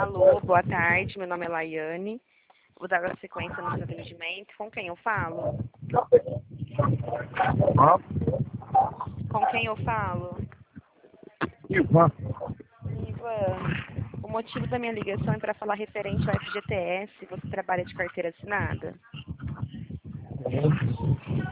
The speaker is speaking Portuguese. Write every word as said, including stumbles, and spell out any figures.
Alô, boa tarde, meu nome é Laiane. Vou dar uma sequência no seu atendimento. Com quem eu falo? Ah, Com quem eu falo? Ivan. Ivan, o motivo da minha ligação é para falar referente ao F G T S. Você trabalha de carteira assinada?